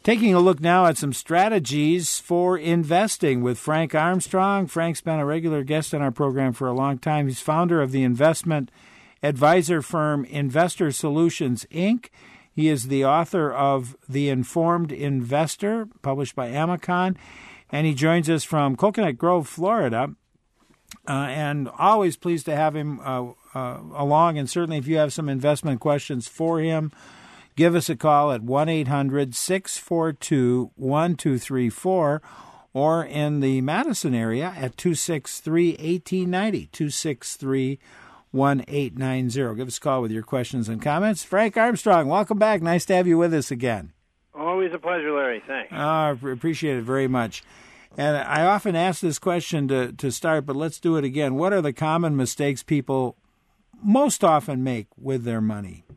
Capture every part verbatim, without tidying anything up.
Taking a look now at some strategies for investing with Frank Armstrong. Frank's been a regular guest on our program for a long time. He's founder of the investment advisor firm Investor Solutions, Incorporated. He is the author of The Informed Investor, published by Amicon, and he joins us from Coconut Grove, Florida. Uh, and always pleased to have him uh, uh, along. And certainly if you have some investment questions for him, give us a call at one eight hundred six four two one two three four or in the Madison area at two six three, one eight nine zero, two six three, one eight nine zero. Give us a call with your questions and comments. Frank Armstrong, welcome back. Nice to have you with us again. Always a pleasure, Larry. Thanks. Uh, I appreciate it very much. And I often ask this question to, to start, but let's do it again. What are the common mistakes people most often make with their money?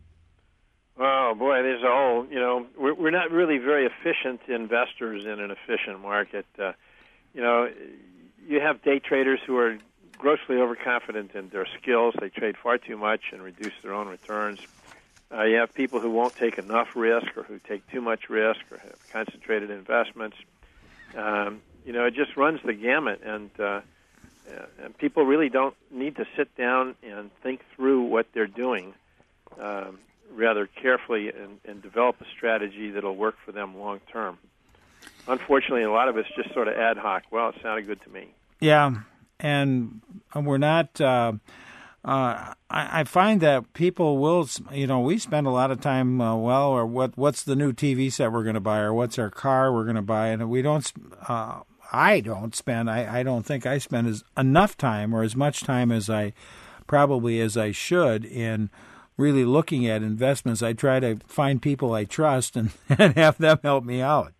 Oh, boy, there's a whole, you know, we're, we're not really very efficient investors in an efficient market. Uh, you know, you have day traders who are grossly overconfident in their skills. They trade far too much and reduce their own returns. Uh, you have people who won't take enough risk or who take too much risk or have concentrated investments. Um, you know, it just runs the gamut, and, uh, and people really don't need to sit down and think through what they're doing um, rather carefully and, and develop a strategy that'll work for them long term. Unfortunately, a lot of it's just sort of ad hoc. Well, it sounded good to me. Yeah, and we're not... Uh, Uh, I, I find that people will, you know, we spend a lot of time, uh, well, or what? what's the new T V set we're going to buy, or what's our car we're going to buy, and we don't, uh, I don't spend, I, I don't think I spend as enough time or as much time as I probably as I should in really looking at investments. I try to find people I trust and, and have them help me out.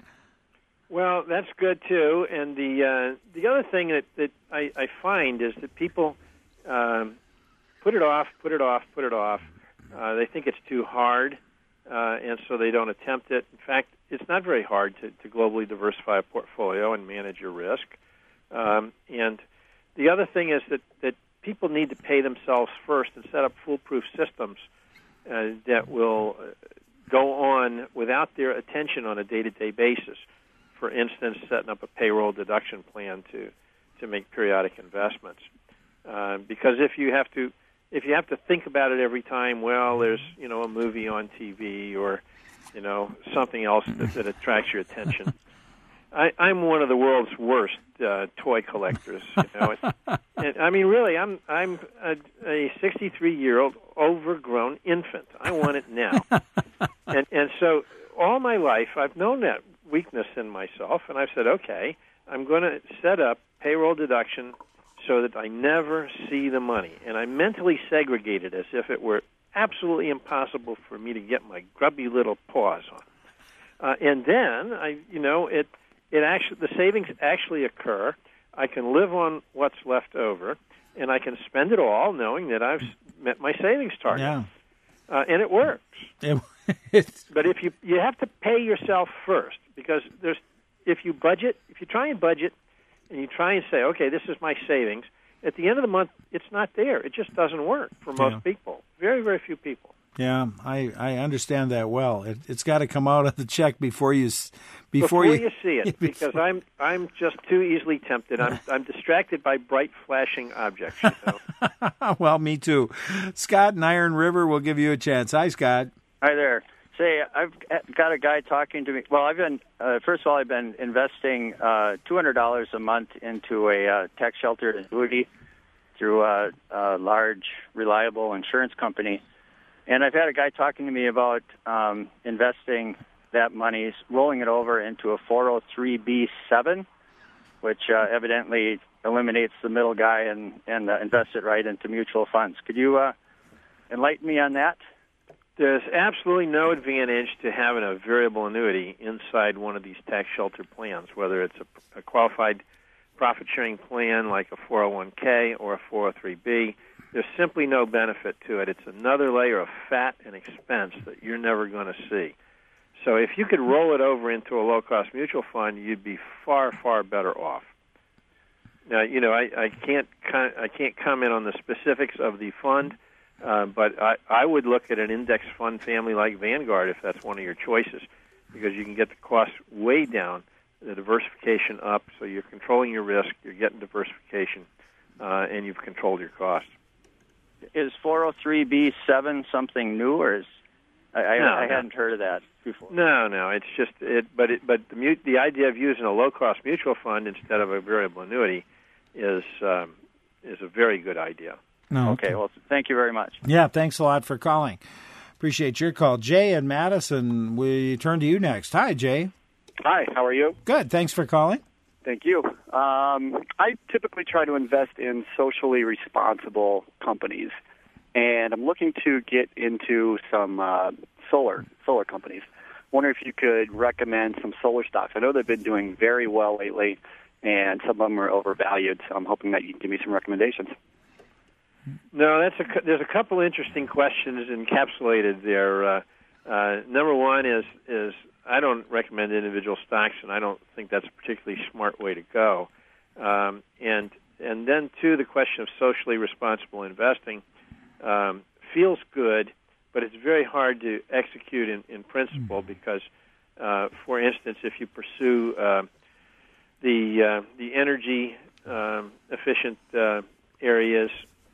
Well, that's good too. And the uh, the other thing that, that I, I find is that people um, put it off, put it off, put it off. Uh, they think it's too hard, uh, and so they don't attempt it. In fact, it's not very hard to, to globally diversify a portfolio and manage your risk. Um, and the other thing is that, that people need to pay themselves first and set up foolproof systems uh, that will go on without their attention on a day-to-day basis. For instance, setting up a payroll deduction plan to, to make periodic investments. Uh, because if you have to if you have to think about it every time, well, there's you know a movie on T V or you know something else that, that attracts your attention. I, I'm one of the world's worst uh, toy collectors. You know, it's, and, I mean, really, I'm I'm a, a sixty-three-year-old overgrown infant. I want it now, and and so all my life I've known that weakness in myself, and I've said, okay, I'm going to set up payroll deduction so that I never see the money. And I mentally segregate it as if it were absolutely impossible for me to get my grubby little paws on. Uh, and then, I, you know, it it actually the savings actually occur. I can live on what's left over, and I can spend it all knowing that I've met my savings target. Yeah. Uh, and it works. It, but if you you have to pay yourself first, because there's if you budget, if you try and budget, and you try and say, okay, this is my savings, at the end of the month, it's not there. It just doesn't work for most yeah. people. Very, very few people. Yeah, I, I understand that well. It, it's got to come out of the check before you before, before you, you see it. Because I'm I'm just too easily tempted. I'm I'm distracted by bright flashing objects. You know? Well, me too. Scott in Iron River will give you a chance. Hi, Scott. Hi there. Say, I've got a guy talking to me. Well, I've been, uh, first of all, I've been investing uh, two hundred dollars a month into a uh, tax-sheltered annuity through a, a large, reliable insurance company. And I've had a guy talking to me about um, investing that money, rolling it over into a four oh three B seven, which uh, evidently eliminates the middle guy and, and uh, invests it right into mutual funds. Could you uh, enlighten me on that? There's absolutely no advantage to having a variable annuity inside one of these tax-sheltered plans, whether it's a, a qualified profit-sharing plan like a four oh one K or a four oh three B. There's simply no benefit to it. It's another layer of fat and expense that you're never going to see. So if you could roll it over into a low-cost mutual fund, you'd be far, far better off. Now, you know, I, I can't I can't comment on the specifics of the fund. Uh, but I, I would look at an index fund family like Vanguard if that's one of your choices. because you can get the cost way down, the diversification up, so you're controlling your risk, you're getting diversification, uh, and you've controlled your costs. Is four oh three B seven something new, or is I, I, no, I no. hadn't heard of that before? No, no, it's just it. But it, but the mute, the idea of using a low cost mutual fund instead of a variable annuity is um, is a very good idea. No, okay. okay, well, thank you very much. Yeah, thanks a lot for calling. Appreciate your call, Jay and Madison. We turn to you next. Hi, Jay. Hi, how are you? Good. Thanks for calling. Thank you. Um, I typically try to invest in socially responsible companies, and I'm looking to get into some uh, solar solar companies. Wonder if you could recommend some solar stocks. I know they've been doing very well lately, and some of them are overvalued, so I'm hoping that you can give me some recommendations. No, that's a, there's a couple interesting questions encapsulated there. Uh, uh, number one is is I don't recommend individual stocks, and I don't think that's a particularly smart way to go. Um, and and then, two, the question of socially responsible investing um, feels good, but it's very hard to execute in, in principle because, uh, for instance, if you pursue uh, the uh, the energy um, efficient uh, areas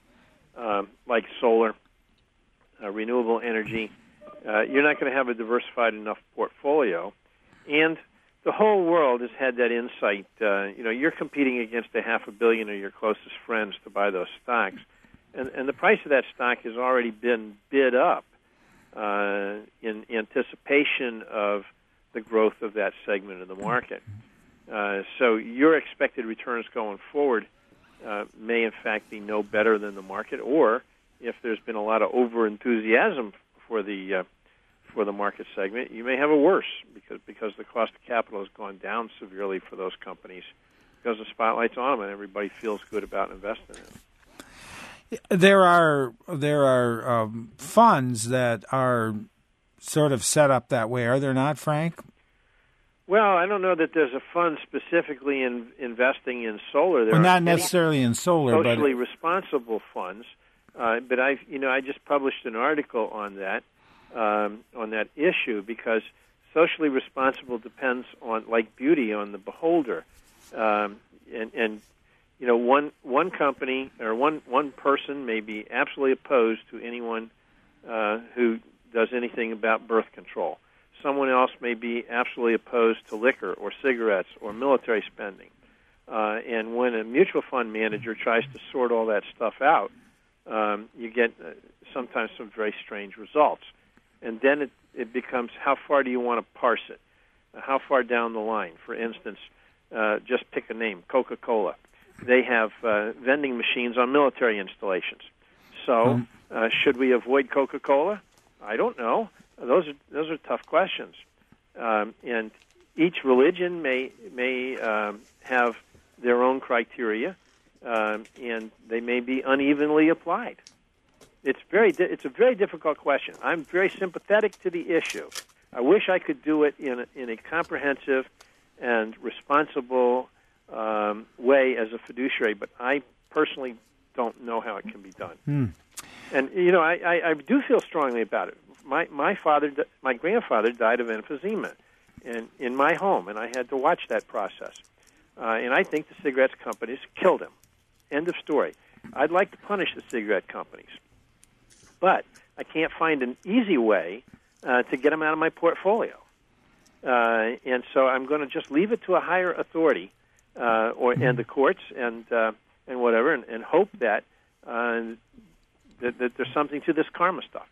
um, like solar, uh, renewable energy, Uh, you're not going to have a diversified enough portfolio. And the whole world has had that insight. Uh, you know, you're competing against a half a billion of your closest friends to buy those stocks. And, and the price of that stock has already been bid up uh, in anticipation of the growth of that segment of the market. Uh, so your expected returns going forward uh, may, in fact, be no better than the market, or if there's been a lot of over-enthusiasm for the uh, for the market segment, you may have a worse because because the cost of capital has gone down severely for those companies because the spotlight's on them and everybody feels good about investing in them. There are there are um, funds that are sort of set up that way, are there not, Frank? Well, I don't know that there's a fund specifically in investing in solar. There well, are not necessarily in solar, socially but responsible funds. Uh, but I, you know, I just published an article on that, um, on that issue because socially responsible depends on, like beauty, on the beholder, um, and, and you know, one one company or one one person may be absolutely opposed to anyone uh, who does anything about birth control. Someone else may be absolutely opposed to liquor or cigarettes or military spending. Uh, and when a mutual fund manager tries to sort all that stuff out, Um, you get uh, sometimes some very strange results. And then it, it becomes how far do you want to parse it? Uh, how far down the line? For instance, uh, just pick a name, Coca-Cola. They have uh, vending machines on military installations. So uh, should we avoid Coca-Cola? I don't know. Those are, those are tough questions. Um, and each religion may, may um, have their own criteria. Um, and they may be unevenly applied. It's very, di- it's a very difficult question. I'm very sympathetic to the issue. I wish I could do it in a, in a comprehensive and responsible um, way as a fiduciary, but I personally don't know how it can be done. Hmm. And you know, I, I, I do feel strongly about it. My my father, my grandfather died of emphysema, in in my home, and I had to watch that process. Uh, and I think the cigarette companies killed him. End of story. I'd like to punish the cigarette companies, but I can't find an easy way uh, to get them out of my portfolio. Uh, and so I'm going to just leave it to a higher authority, uh, or and the courts and uh, and whatever, and, and hope that, uh, that that there's something to this karma stuff.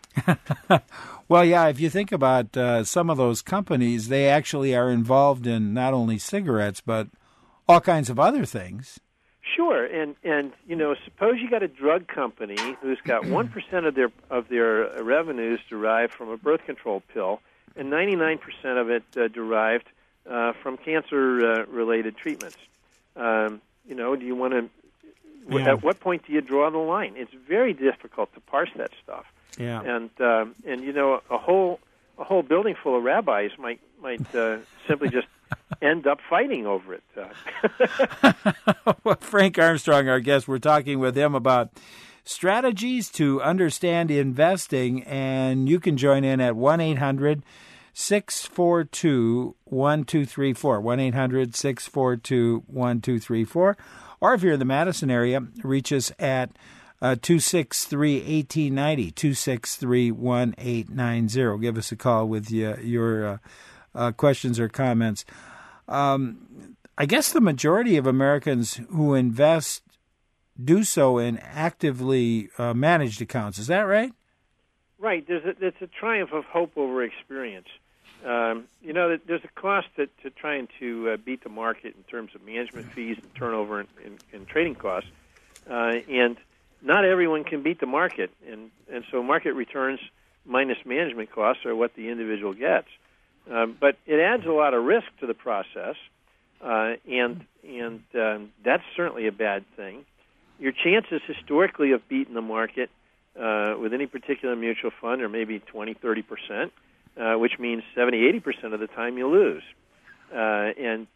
Well, yeah, if you think about uh, some of those companies, they actually are involved in not only cigarettes but all kinds of other things. Sure, and and you know, suppose you got a drug company who's got one percent of their of their revenues derived from a birth control pill, and ninety nine percent of it uh, derived uh, from cancer uh, related treatments. Um, you know, do you want to? Yeah. At what point do you draw the line? It's very difficult to parse that stuff. Yeah, and um, and you know, a whole a whole building full of rabbis might might uh, simply just end up fighting over it. Uh. Well, Frank Armstrong, our guest, we're talking with him about strategies to understand investing, and you can join in at one eight hundred six four two, one two three four, one eight hundred, six four two, one two three four. Or if you're in the Madison area, reach us at uh, two six three, one eight nine zero, two six three, one eight nine zero. Give us a call with uh, your uh, uh, questions or comments. Um, I guess the majority of Americans who invest do so in actively uh, managed accounts. Is that right? Right. There's a, it's a triumph of hope over experience. Um, you know, there's a cost to, to trying to uh, beat the market in terms of management fees and turnover and, and, and trading costs. Uh, and not everyone can beat the market. And, and so market returns minus management costs are what the individual gets. Um, but it adds a lot of risk to the process, uh, and, and um, that's certainly a bad thing. Your chances historically of beating the market uh, with any particular mutual fund are maybe twenty, thirty percent, uh, which means seventy, eighty percent of the time you lose. Uh, and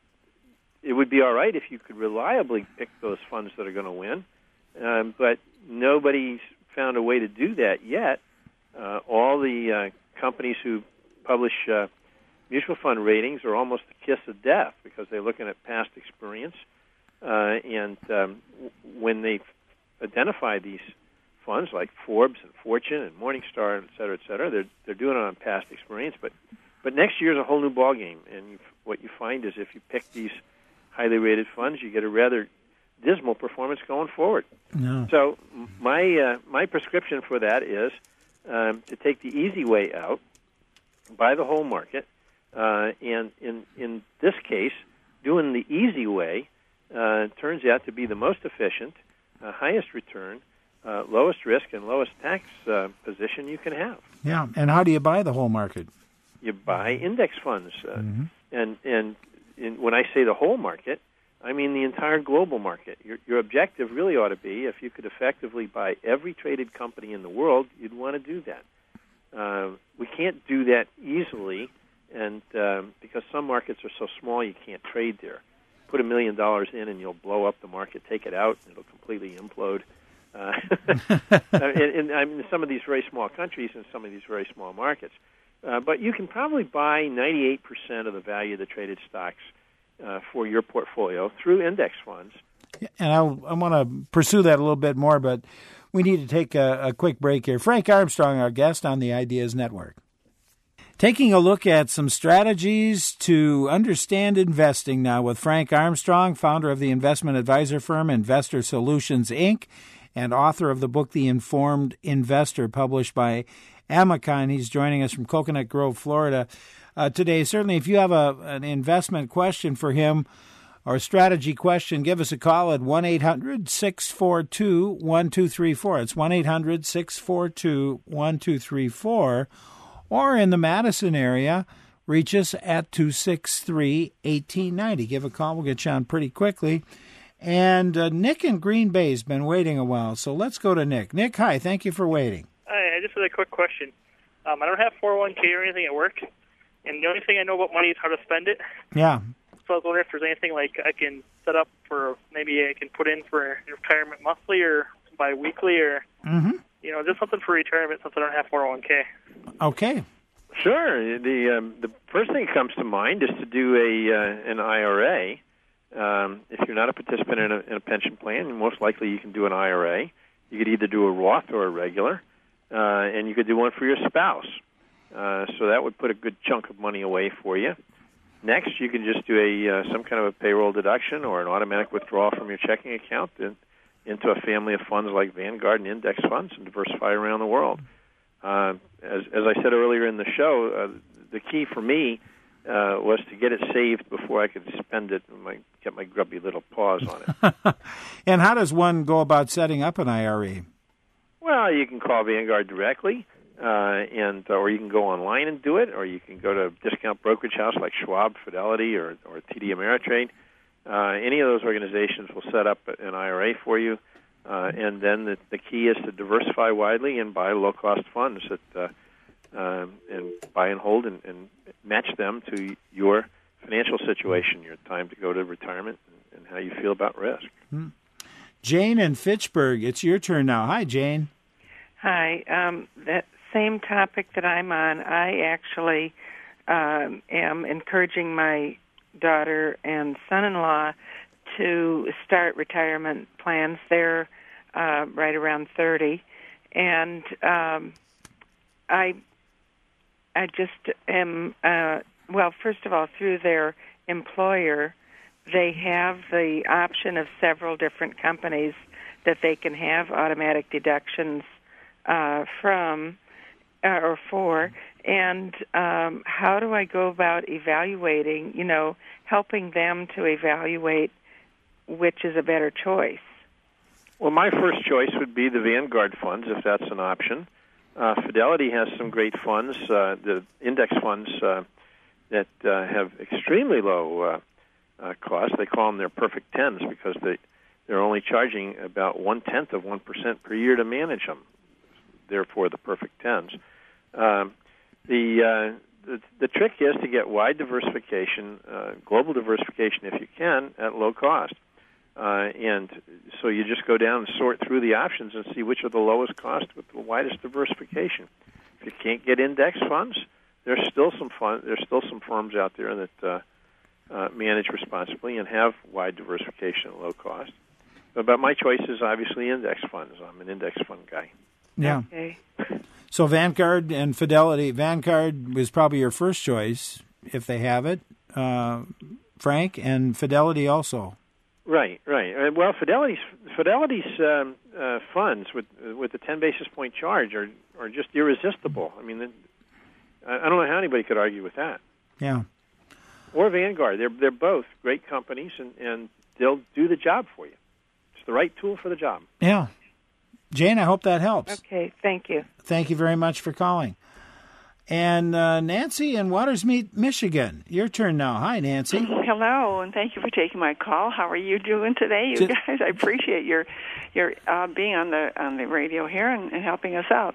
it would be all right if you could reliably pick those funds that are going to win, um, but nobody's found a way to do that yet. Uh, all the uh, companies who publish uh, mutual fund ratings are almost the kiss of death because they're looking at past experience. Uh, and um, w- when they identify these funds like Forbes and Fortune and Morningstar, et cetera, et cetera, they're they're doing it on past experience. But but next year's a whole new ballgame, and you, what you find is if you pick these highly rated funds, you get a rather dismal performance going forward. No. So my uh, my prescription for that is um, to take the easy way out, buy the whole market, uh, and in in this case, doing the easy way. Uh, turns out to be the most efficient, uh, highest return, uh, lowest risk, and lowest tax uh, position you can have. Yeah, and how do you buy the whole market? You buy index funds, uh, Mm-hmm. and and in, when I say the whole market, I mean the entire global market. Your, your objective really ought to be if you could effectively buy every traded company in the world, you'd want to do that. Uh, we can't do that easily, and um, because some markets are so small you can't trade there. Put a million dollars in and you'll blow up the market. Take it out and it'll completely implode. Uh, in, in, in some of these very small countries and some of these very small markets. Uh, but you can probably buy ninety-eight percent of the value of the traded stocks uh, for your portfolio through index funds. And I, I want to pursue that a little bit more, but we need to take a, a quick break here. Frank Armstrong, our guest on the Ideas Network. Taking a look at some strategies to understand investing now with Frank Armstrong, founder of the investment advisor firm Investor Solutions, Incorporated, and author of the book The Informed Investor, published by Amicon. He's joining us from Coconut Grove, Florida uh, today. Certainly, if you have a, an investment question for him or a strategy question, give us a call at one eight hundred, six four two, one two three four. It's one eight hundred, six four two, one two three four. Or in the Madison area, reach us at two six three, one eight nine zero. Give a call. We'll get you on pretty quickly. And uh, Nick in Green Bay has been waiting a while, so let's go to Nick. Nick, hi. Thank you for waiting. Hi, I just had a quick question. Um, I don't have four oh one k or anything at work, and the only thing I know about money is how to spend it. Yeah. So I was wondering if there's anything like I can set up for, maybe I can put in for retirement monthly or bi-weekly or, mm-hmm. you know, just something for retirement since I don't have four oh one k. Okay. Sure. The um, the first thing that comes to mind is to do a uh, an I R A. Um, if you're not a participant in a, in a pension plan, most likely you can do an I R A. You could either do a Roth or a regular, uh, and you could do one for your spouse. Uh, so that would put a good chunk of money away for you. Next, you can just do a uh, some kind of a payroll deduction or an automatic withdrawal from your checking account in, into a family of funds like Vanguard and index funds and diversify around the world. Uh, as, as I said earlier in the show, uh, the key for me uh, was to get it saved before I could spend it and my, get my grubby little paws on it. And how does one go about setting up an I R A? Well, you can call Vanguard directly, uh, and or you can go online and do it, or you can go to a discount brokerage house like Schwab, Fidelity, or, or T D Ameritrade. Uh, any of those organizations will set up an I R A for you. Uh, and then the, the key is to diversify widely and buy low-cost funds that uh, uh, and buy and hold and, and match them to your financial situation, your time to go to retirement, and, and how you feel about risk. Hmm. Jane in Fitchburg, it's your turn now. Hi, Jane. Hi. Um, that same topic that I'm on, I actually um, am encouraging my daughter and son-in-law to start retirement plans. They're uh, right around thirty, and um, I, I just am. Uh, well, first of all, through their employer, they have the option of several different companies that they can have automatic deductions uh, from uh, or for. And um, how do I go about evaluating, you know, helping them to evaluate which is a better choice? Well, my first choice would be the Vanguard funds, if that's an option. Uh, Fidelity has some great funds, uh, the index funds uh, that uh, have extremely low uh, uh, cost. They call them their perfect tens because they, they're only charging about one-tenth of one percent per year to manage them, therefore the perfect tens. Um, the, uh, the the trick is to get wide diversification, uh, global diversification if you can, at low cost. Uh, and so you just go down and sort through the options and see which are the lowest cost with the widest diversification. If you can't get index funds, there's still some fun, there's still some firms out there that uh, uh, manage responsibly and have wide diversification at low cost. But, but my choice is obviously index funds. I'm an index fund guy. Yeah. Okay. So Vanguard and Fidelity. Vanguard was probably your first choice if they have it, uh, Frank, and Fidelity also. Right, right. Uh, well, Fidelity's Fidelity's um, uh, funds with with the ten basis point charge are are just irresistible. I mean, I don't know how anybody could argue with that. Yeah. Or Vanguard. They're they're both great companies, and, and they'll do the job for you. It's the right tool for the job. Yeah. Jane, I hope that helps. Okay, thank you. Thank you very much for calling. And uh, Nancy in Watersmeet, Michigan. Your turn now. Hi, Nancy. Hello, and thank you for taking my call. How are you doing today, you guys? I appreciate your your uh, being on the on the radio here and, and helping us out.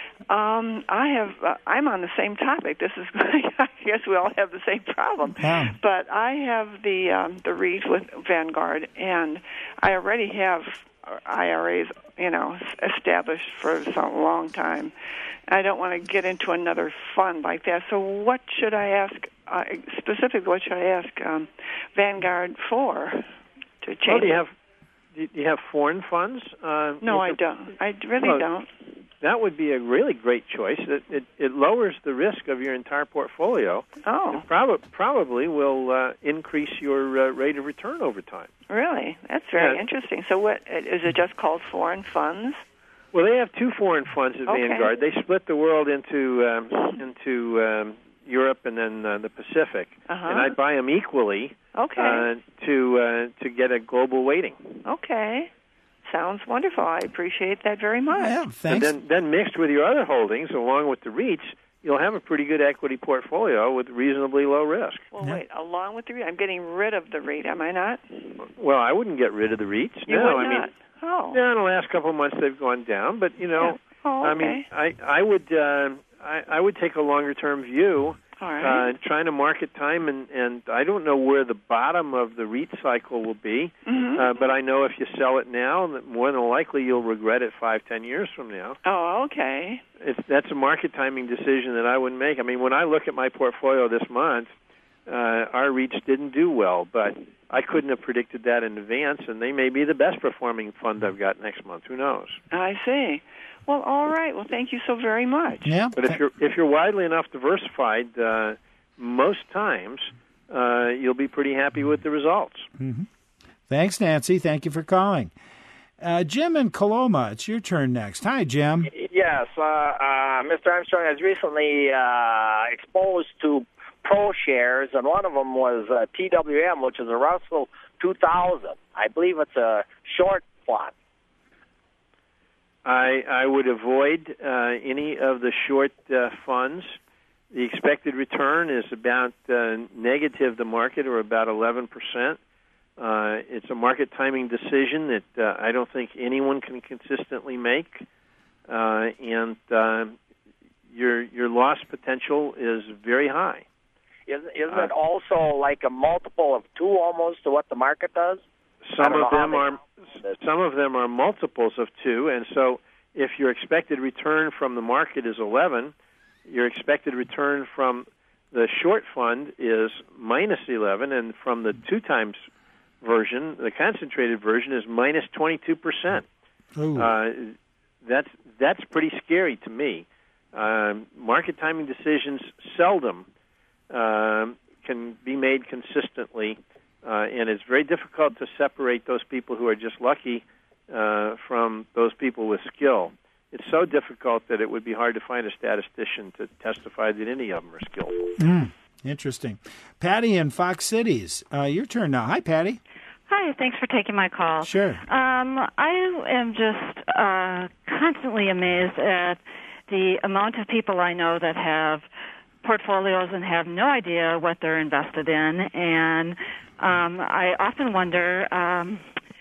Um, I have uh, I'm on the same topic. This is I guess we all have the same problem. Yeah. But I have the um, the REIT with Vanguard, and I already have I R As, you know, established for some long time. I don't want to get into another fund like that. So what should I ask, uh, specifically what should I ask um, Vanguard for to change? Well, do you have, do you have foreign funds? Uh, no, I don't. I really well, don't. That would be a really great choice. It, it, it lowers the risk of your entire portfolio. Oh. It prob- probably will uh, increase your uh, rate of return over time. Really? That's very yeah. interesting. So what, is it just called foreign funds? Well, they have two foreign funds at okay. Vanguard. They split the world into um, into um, Europe and then uh, the Pacific, uh-huh. and I buy them equally okay. uh, to uh, to get a global weighting. Okay, sounds wonderful. I appreciate that very much. Yeah, thanks. And then, then mixed with your other holdings, along with the REITs, you'll have a pretty good equity portfolio with reasonably low risk. Well, yeah. wait, along with the REIT, I'm getting rid of the REIT, am I not? Well, I wouldn't get rid of the REITs. You no, would I not. mean. Oh. Yeah, in the last couple of months they've gone down, but you know, yeah. oh, okay. I mean, I I would uh, I, I would take a longer term view, All right. uh, trying to market time, and and I don't know where the bottom of the REIT cycle will be, mm-hmm. uh, but I know if you sell it now, that more than likely you'll regret it five, ten years from now. Oh, okay. It's, that's a market timing decision that I wouldn't make. I mean, when I look at my portfolio this month, uh, our REITs didn't do well, but I couldn't have predicted that in advance, and they may be the best performing fund I've got next month. Who knows? I see. Well, all right. Well, thank you so very much. Yeah. But if you're if you're widely enough diversified, uh, most times uh, you'll be pretty happy with the results. Mm-hmm. Thanks, Nancy. Thank you for calling. Uh, Jim in Coloma, it's your turn next. Hi, Jim. Yes, uh, uh, Mister Armstrong has recently uh, exposed to Pro shares, and one of them was uh, T W M, which is a Russell two thousand. I believe it's a short plot. I I would avoid uh, any of the short uh, funds. The expected return is about uh, negative the market, or about eleven percent. Uh, it's a market timing decision that uh, I don't think anyone can consistently make, uh, and uh, your your loss potential is very high. Isn't, isn't it also like a multiple of two almost to what the market does? Some of them are some of them are multiples of two, and so if your expected return from the market is eleven, your expected return from The short fund is minus eleven, and from the two times version, the concentrated version is minus twenty-two percent. Uh, that's that's pretty scary to me. Uh, market timing decisions seldom uh, can be made consistently, uh, and it's very difficult to separate those people who are just lucky uh, from those people with skill. It's so difficult that it would be hard to find a statistician to testify that any of them are skillful. Mm, interesting. Patty in Fox Cities, uh, your turn now. Hi, Patty. Hi, thanks for taking my call. Sure. Um, I am just uh, constantly amazed at the amount of people I know that have portfolios and have no idea what they're invested in. And um, I often wonder um,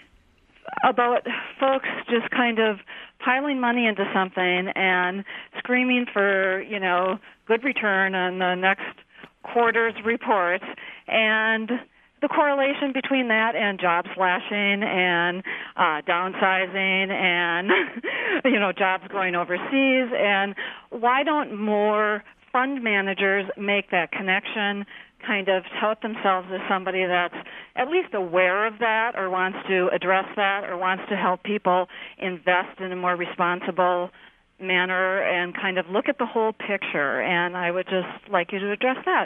about folks just kind of piling money into something and screaming for, you know, good return on the next quarter's report, and the correlation between that and job slashing and uh, downsizing and, you know, jobs going overseas. And why don't more fund managers make that connection, kind of tout themselves as somebody that's at least aware of that or wants to address that or wants to help people invest in a more responsible manner and kind of look at the whole picture? And I would just like you to address that.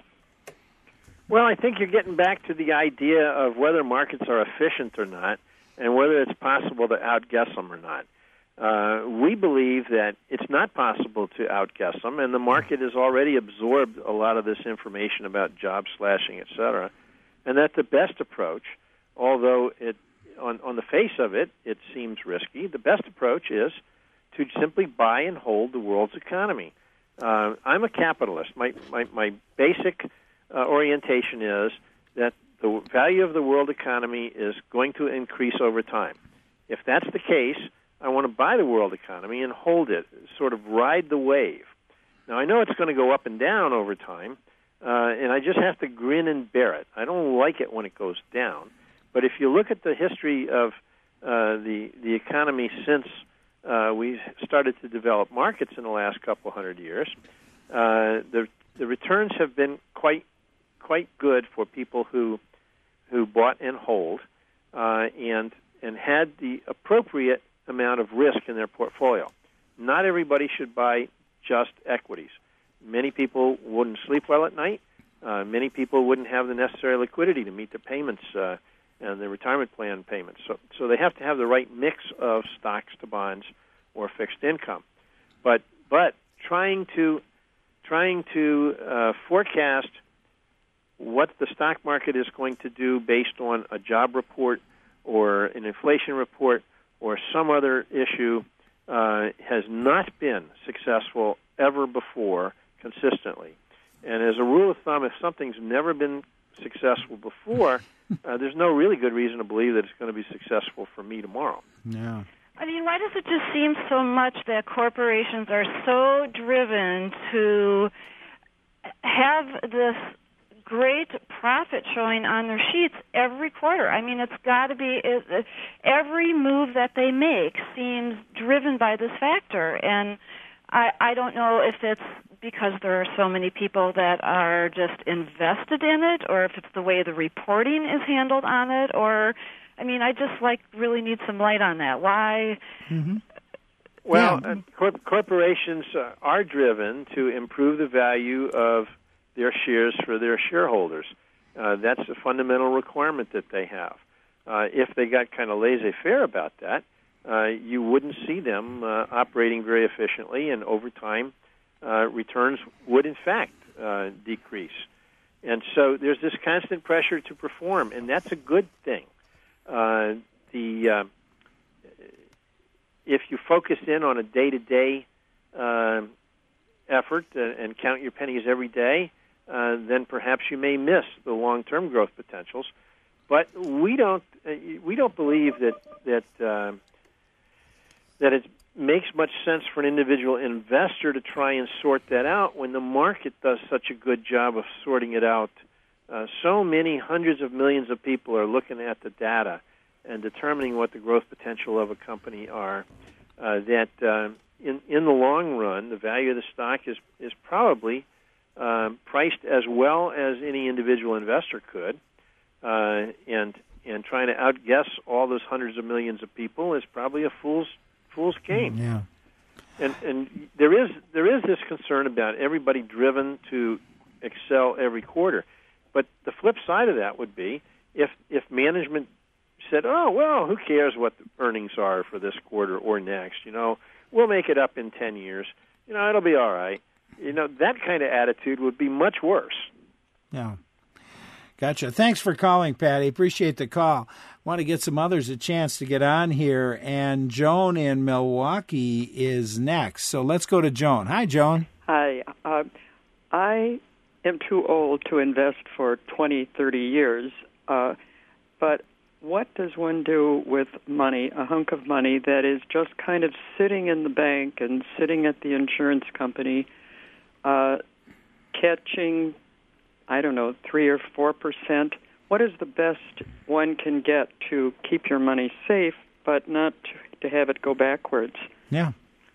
Well, I think you're getting back to the idea of whether markets are efficient or not and whether it's possible to outguess them or not. Uh, we believe that it's not possible to outguess them, and the market has already absorbed a lot of this information about job slashing, et cetera, and that the best approach, although it on, on the face of it, it seems risky, the best approach is to simply buy and hold the world's economy. Uh, I'm a capitalist. My, my, my basic uh, orientation is that the value of the world economy is going to increase over time. If that's the case, I want to buy the world economy and hold it, sort of ride the wave. Now, I know it's going to go up and down over time, uh, and I just have to grin and bear it. I don't like it when it goes down. But if you look at the history of uh, the, the economy since uh, we started to develop markets in the last couple hundred years, uh, the, the returns have been quite quite good for people who who bought and hold uh, and and had the appropriate amount of risk in their portfolio. Not everybody should buy just equities. Many people wouldn't sleep well at night. Uh, many people wouldn't have the necessary liquidity to meet the payments uh, and the retirement plan payments. So, so they have to have the right mix of stocks to bonds or fixed income. But but trying to trying to uh, forecast what the stock market is going to do based on a job report or an inflation report or some other issue uh, has not been successful ever before consistently. And as a rule of thumb, if something's never been successful before, uh, there's no really good reason to believe that it's going to be successful for me tomorrow. Yeah. I mean, why does it just seem so much that corporations are so driven to have this great profit showing on their sheets every quarter? I mean, it's got to be it, every move that they make seems driven by this factor, and I, I don't know if it's because there are so many people that are just invested in it, or if it's the way the reporting is handled on it, or I mean, I just like really need some light on that. Why? Mm-hmm. Well, yeah. uh, corp- corporations uh, are driven to improve the value of their shares for their shareholders. Uh, that's a fundamental requirement that they have. Uh, if they got kind of laissez-faire about that, uh, you wouldn't see them uh, operating very efficiently, and over time, uh, returns would, in fact, uh, decrease. And so there's this constant pressure to perform, and that's a good thing. Uh, the uh, if you focus in on a day-to-day uh, effort uh, and count your pennies every day, uh, then perhaps you may miss the long-term growth potentials. But we don't uh, we don't believe that that uh, that it makes much sense for an individual investor to try and sort that out when the market does such a good job of sorting it out. Uh, so many hundreds of millions of people are looking at the data and determining what the growth potential of a company are, uh, that uh, in, in the long run, the value of the stock is, is probably um, priced as well as any individual investor could, uh, and and trying to outguess all those hundreds of millions of people is probably a fool's fool's game. Yeah. And and there is there is this concern about everybody driven to excel every quarter, but the flip side of that would be if if management said, "Oh well, who cares what the earnings are for this quarter or next? You know, we'll make it up in ten years. You know, it'll be all right." You know, that kind of attitude would be much worse. Yeah. Gotcha. Thanks for calling, Patty. Appreciate the call. Want to get some others a chance to get on here, and Joan in Milwaukee is next. So let's go to Joan. Hi, Joan. Hi. Uh, I am too old to invest for twenty, thirty years, uh, but what does one do with money, a hunk of money that is just kind of sitting in the bank and sitting at the insurance company, uh, catching, I don't know, three or four percent? What is the best one can get to keep your money safe, but not to have it go backwards? Yeah.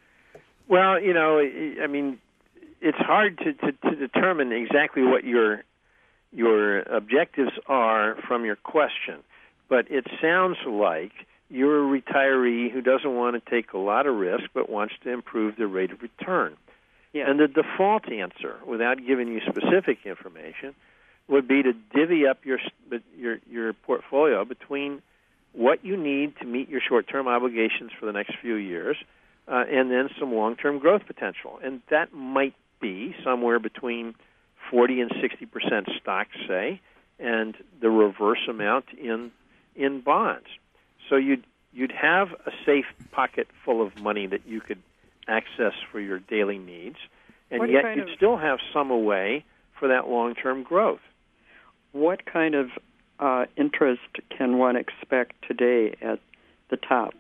Well, you know, I mean, it's hard to, to, to determine exactly what your your objectives are from your question, but it sounds like you're a retiree who doesn't want to take a lot of risk but wants to improve the rate of return. Yeah. And the default answer, without giving you specific information, would be to divvy up your your your portfolio between what you need to meet your short-term obligations for the next few years, uh, and then some long-term growth potential. And that might be somewhere between forty and sixty percent stocks, say, and the reverse amount in in bonds. So you'd you'd have a safe pocket full of money that you could access for your daily needs, and what yet kind you'd of, still have some away for that long-term growth. What kind of uh, interest can one expect today at the top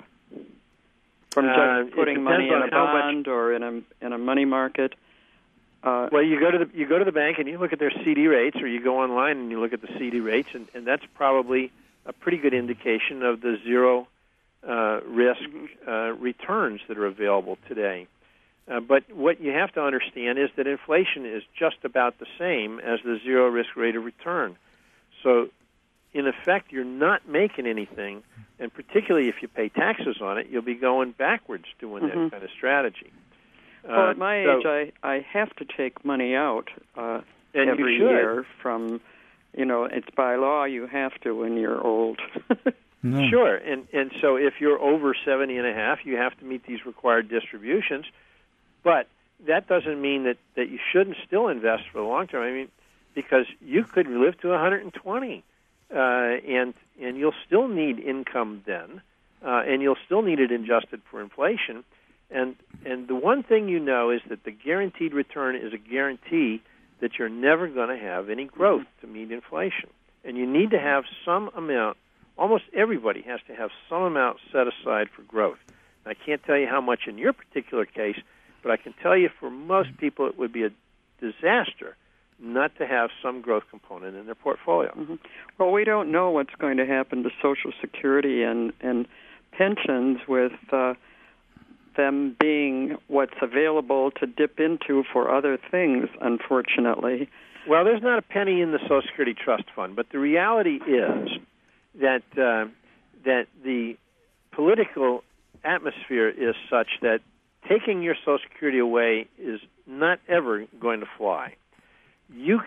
from just uh, putting money in a bond much, or in a in a money market? Uh, well, you go to the you go to the bank and you look at their C D rates, or you go online and you look at the C D rates, and, and that's probably a pretty good indication of the zero uh, risk uh, returns that are available today. Uh, but what you have to understand is that inflation is just about the same as the zero risk rate of return. So, in effect, you're not making anything, and particularly if you pay taxes on it, you'll be going backwards doing mm-hmm. that kind of strategy. Well, uh, at my so, age, I, I have to take money out uh, and every you should. year from, you know, it's by law you have to when you're old. No. Sure, and and so if you're over seventy and a half, you have to meet these required distributions. But that doesn't mean that, that you shouldn't still invest for the long term. I mean, because you could live to one hundred twenty, uh, and and you'll still need income then, uh, and you'll still need it adjusted for inflation. And and the one thing you know is that the guaranteed return is a guarantee that you're never going to have any growth to meet inflation. And you need to have some amount. Almost everybody has to have some amount set aside for growth. I can't tell you how much in your particular case, but I can tell you for most people it would be a disaster not to have some growth component in their portfolio. Mm-hmm. Well, we don't know what's going to happen to Social Security and, and pensions with uh, them being what's available to dip into for other things, unfortunately. Well, there's not a penny in the Social Security Trust Fund, but the reality is that uh, that the political atmosphere is such that taking your Social Security away is not ever going to fly. You,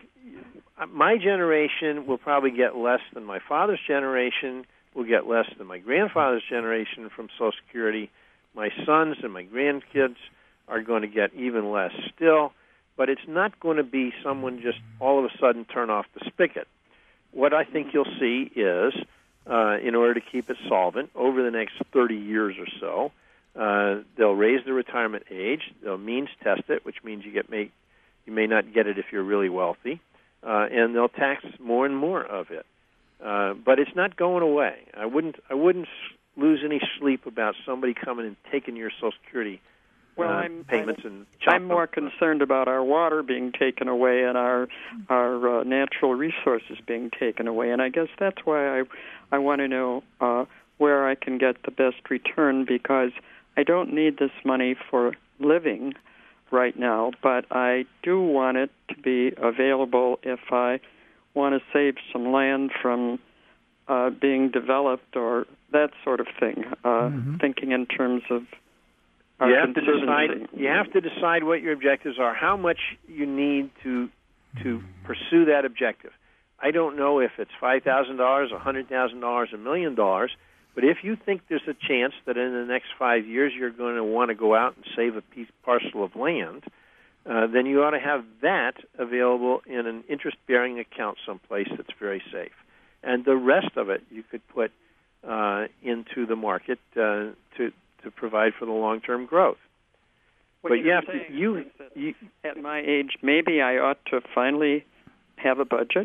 my generation will probably get less than my father's generation, will get less than my grandfather's generation from Social Security. My sons and my grandkids are going to get even less still, but it's not going to be someone just all of a sudden turn off the spigot. What I think you'll see is, uh, in order to keep it solvent, over the next thirty years or so, uh, they'll raise the retirement age. They'll means test it, which means you get may, you may not get it if you're really wealthy, uh, and they'll tax more and more of it. Uh, but it's not going away. I wouldn't. I wouldn't lose any sleep about somebody coming and taking your Social Security well, uh, I'm, payments I'm, and. I'm more concerned about our water being taken away and our our uh, natural resources being taken away, and I guess that's why I I want to know uh, where I can get the best return, because I don't need this money for living. right now, but I do want it to be available if I want to save some land from uh, being developed or that sort of thing, uh, mm-hmm. thinking in terms of our you have to decide. You have to decide what your objectives are, how much you need to to pursue that objective. I don't know if it's five thousand dollars, one hundred thousand dollars, a million dollars, but if you think there's a chance that in the next five years you're going to want to go out and save a piece parcel of land, uh, then you ought to have that available in an interest-bearing account someplace that's very safe. And the rest of it you could put uh, into the market uh, to to provide for the long-term growth. What but you have to, you, you at my age, maybe I ought to finally have a budget.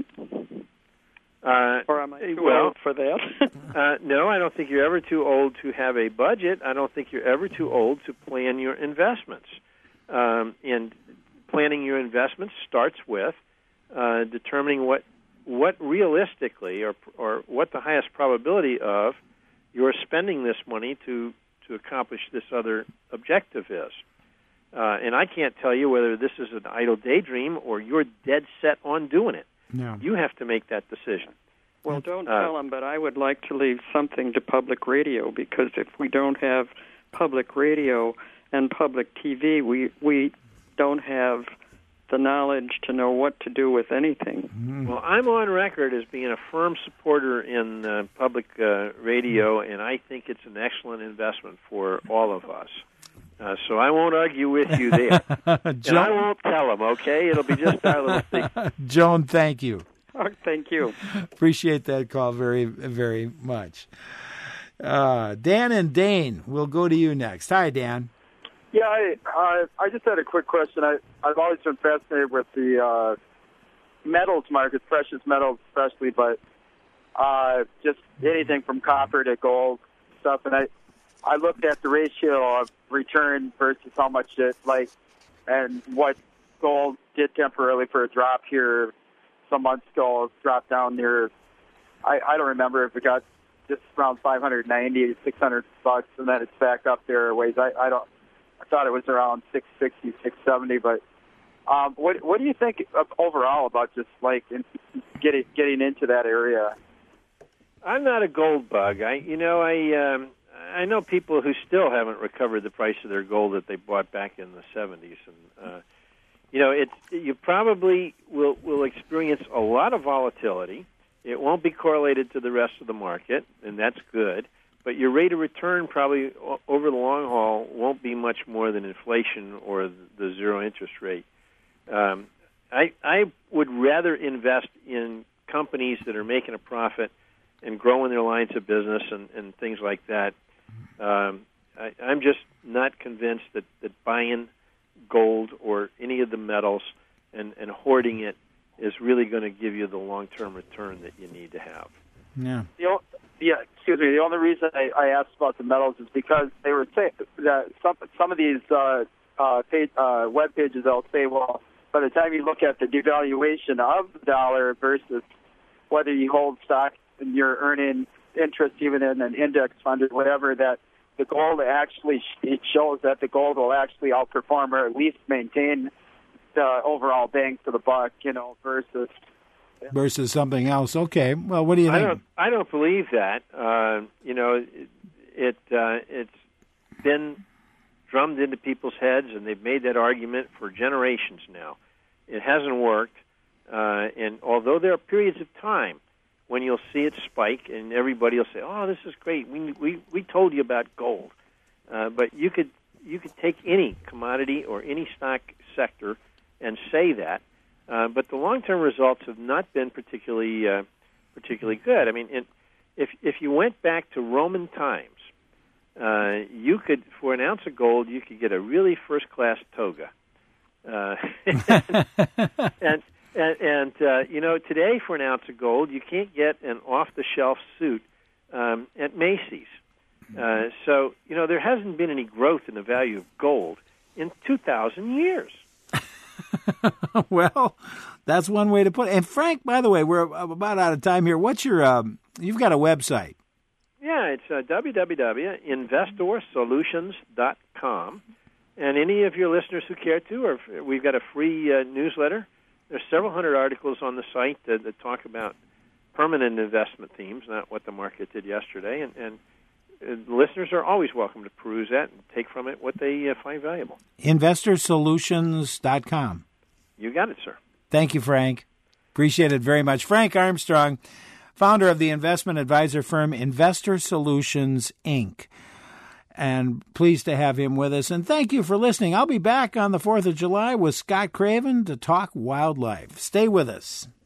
Uh, or am I too well, old for that? uh, no, I don't think you're ever too old to have a budget. I don't think you're ever too old to plan your investments. Um, and planning your investments starts with uh, determining what what realistically or or what the highest probability of you're spending this money to to accomplish this other objective is. Uh, and I can't tell you whether this is an idle daydream or you're dead set on doing it. No. You have to make that decision. Well, don't uh, tell them, but I would like to leave something to public radio, because if we don't have public radio and public T V, we we don't have the knowledge to know what to do with anything. Mm. Well, I'm on record as being a firm supporter in uh, public uh, radio, and I think it's an excellent investment for all of us. Uh, so I won't argue with you there. And I won't tell them, okay? It'll be just our little secret. Joan, thank you. Oh, thank you. Appreciate that call very, very much. Uh, Dan and Dane, we'll go to you next. Hi, Dan. Yeah, I uh, I just had a quick question. I, I've always been fascinated with the uh, metals market, precious metals especially, but uh, just anything from copper to gold stuff. And I, I looked at the ratio of return versus how much it, like, and what gold did temporarily for a drop here some months ago. It dropped down near, I, I don't remember if it got just around five hundred ninety, six hundred bucks, and then it's back up there a ways. I, I don't. I thought it was around six sixty, six seventy, but um, what what do you think of overall about just like in, getting getting into that area? I'm not a gold bug. I you know I um, I know people who still haven't recovered the price of their gold that they bought back in the seventies, and uh, you know it's you probably will will experience a lot of volatility. It won't be correlated to the rest of the market, and that's good. But your rate of return probably over the long haul won't be much more than inflation or the zero interest rate. Um, I, I would rather invest in companies that are making a profit and growing their lines of business and, and things like that. Um, I, I'm just not convinced that, that buying gold or any of the metals and, and hoarding it is really going to give you the long-term return that you need to have. Yeah. The o- yeah, excuse me. The only reason I, I asked about the metals is because they were saying that some some of these uh, uh, page, uh, web pages, they'll say, well, by the time you look at the devaluation of the dollar versus whether you hold stock and you're earning interest even in an index fund or whatever, that the gold actually it shows that the gold will actually outperform or at least maintain the overall bang for the buck, you know, versus. Versus something else. Okay. Well, what do you think? I don't, I don't believe that. Uh, you know, it, it uh, it's been drummed into people's heads, and they've made that argument for generations now. It hasn't worked, uh, and although there are periods of time when you'll see it spike, and everybody will say, "Oh, this is great. We we we told you about gold," uh, but you could you could take any commodity or any stock sector and say that. Uh, but the long-term results have not been particularly uh, particularly good. I mean, in, if if you went back to Roman times, uh, you could, for an ounce of gold, you could get a really first-class toga. Uh, and and, and uh, you know, today for an ounce of gold, you can't get an off-the-shelf suit um, at Macy's. Uh, so you know, there hasn't been any growth in the value of gold in two thousand years. Well, that's one way to put it. And Frank, by the way, we're about out of time here. What's your, um, you've got a website. Yeah, it's uh, w w w dot investor solutions dot com. And any of your listeners who care to, or if we've got a free uh, newsletter. There's several hundred articles on the site that, that talk about permanent investment themes, not what the market did yesterday. And, and uh, listeners are always welcome to peruse that and take from it what they uh, find valuable. investor solutions dot com. You got it, sir. Thank you, Frank. Appreciate it very much. Frank Armstrong, founder of the investment advisor firm Investor Solutions, Incorporated. And pleased to have him with us. And thank you for listening. I'll be back on the fourth of July with Scott Craven to talk wildlife. Stay with us.